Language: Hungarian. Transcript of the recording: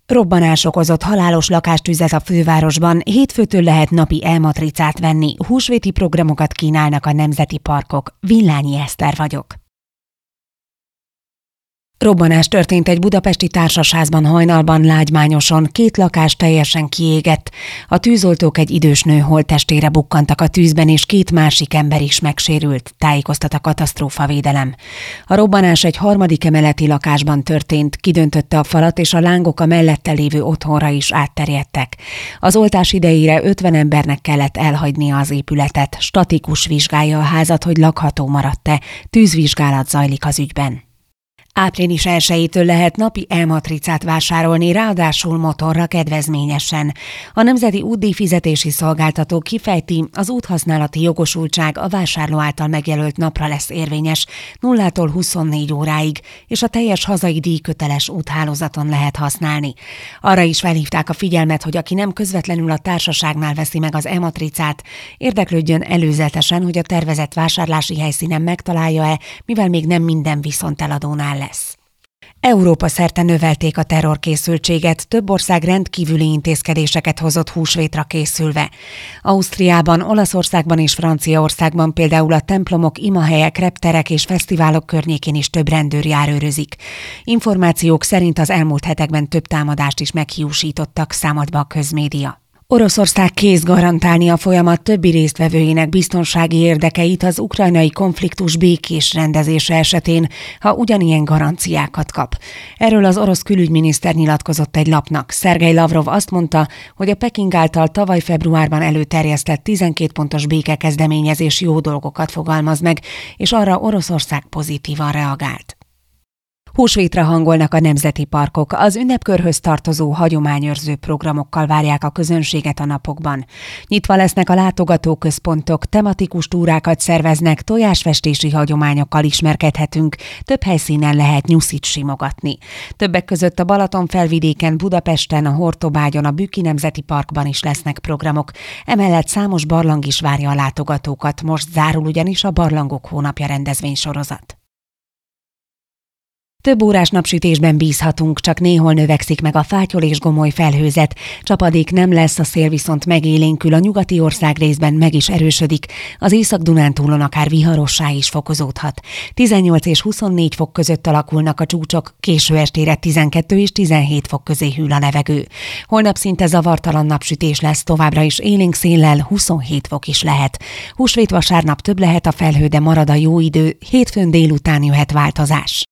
Robbanás okozott halálos lakástüzet a fővárosban, hétfőtől lehet napi E-matricát venni, húsvéti programokat kínálnak a nemzeti parkok. Villányi Eszter vagyok. Robbanás történt egy budapesti társasházban hajnalban Lágymányoson, 2 lakás teljesen kiégett. A tűzoltók egy idős nő holttestére bukkantak a tűzben, és 2 másik ember is megsérült, tájékoztat a katasztrófavédelem. A robbanás egy 3. emeleti lakásban történt, kidöntötte a falat, és a lángok a mellette lévő otthonra is átterjedtek. Az oltás idejére 50 embernek kellett elhagynia az épületet. Statikus vizsgálja a házat, hogy lakható maradt-e. Tűzvizsgálat zajlik az ügyben. Április 1-től lehet napi E-matricát vásárolni, ráadásul motorra kedvezményesen. A Nemzeti Útdíjfizetési Szolgáltató kifejti, az úthasználati jogosultság a vásárló által megjelölt napra lesz érvényes, 0-tól 24 óráig, és a teljes hazai díjköteles úthálózaton lehet használni. Arra is felhívták a figyelmet, hogy aki nem közvetlenül a társaságnál veszi meg az E-matricát, érdeklődjön előzetesen, hogy a tervezett vásárlási helyszínen megtalálja-e, mivel még nem minden viszonteladónál lesz. Európa szerte növelték a terrorkészültséget, több ország rendkívüli intézkedéseket hozott húsvétra készülve. Ausztriában, Olaszországban és Franciaországban például a templomok, imahelyek, repterek és fesztiválok környékén is több rendőr járőrözik. Információk szerint az elmúlt hetekben több támadást is meghiúsítottak, számolt be a közmédia. Oroszország kész garantálni a folyamat többi résztvevőjének biztonsági érdekeit az ukrajnai konfliktus békés rendezése esetén, ha ugyanilyen garanciákat kap. Erről az orosz külügyminiszter nyilatkozott egy lapnak. Szergej Lavrov azt mondta, hogy a Peking által tavaly februárban előterjesztett 12 pontos békekezdeményezés jó dolgokat fogalmaz meg, és arra Oroszország pozitívan reagált. Húsvétra hangolnak a nemzeti parkok. Az ünnepkörhöz tartozó hagyományőrző programokkal várják a közönséget a napokban. Nyitva lesznek a látogatóközpontok, tematikus túrákat szerveznek, tojásfestési hagyományokkal ismerkedhetünk, több helyszínen lehet nyuszit simogatni. Többek között a Balatonfelvidéken, Budapesten, a Hortobágyon, a Bükki Nemzeti Parkban is lesznek programok. Emellett számos barlang is várja a látogatókat, most zárul ugyanis a Barlangok hónapja rendezvénysorozat. Több órás napsütésben bízhatunk, csak néhol növekszik meg a fátyol és gomoly felhőzet. Csapadék nem lesz, a szél viszont megélénkül, a nyugati országrészben meg is erősödik, az Észak-Dunántúlon akár viharossá is fokozódhat. 18 és 24 fok között alakulnak a csúcsok, késő estére 12 és 17 fok közé hűl a levegő. Holnap szinte zavartalan napsütés lesz, továbbra is élénk széllel 27 fok is lehet. Húsvét vasárnap több lehet a felhő, de marad a jó idő, hétfőn délután jöhet változás.